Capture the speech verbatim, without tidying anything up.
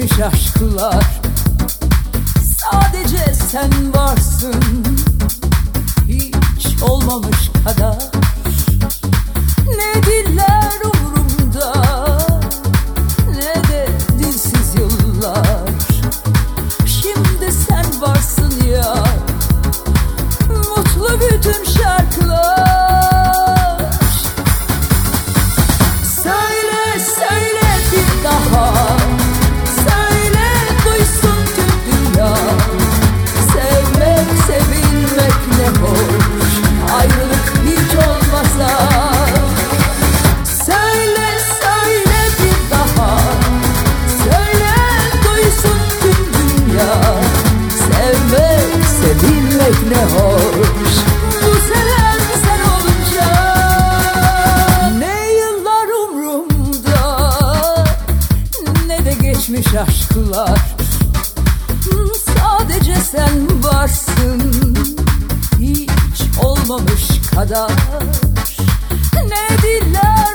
geçmiş aşklar. Sadece sen varsın, hiç olmamış kadar. Ne diller umurumda, ne de dilsiz yıllar. Şimdi sen varsın ya, mutlu bütün şarkılar. Söyle söyle bir daha, söyle duysun tüm dünya. Sevmek sevilmek ne hoş, ayrılık hiç olmasa. Söyle söyle bir daha, söyle duysun tüm dünya. Sevmek sevilmek ne hoş, bu seven sen olunca. Ne yıllar umrumda, ne de geçmiş aşklar. Sadece sen varsın, hiç olmamış kadar. Ne diller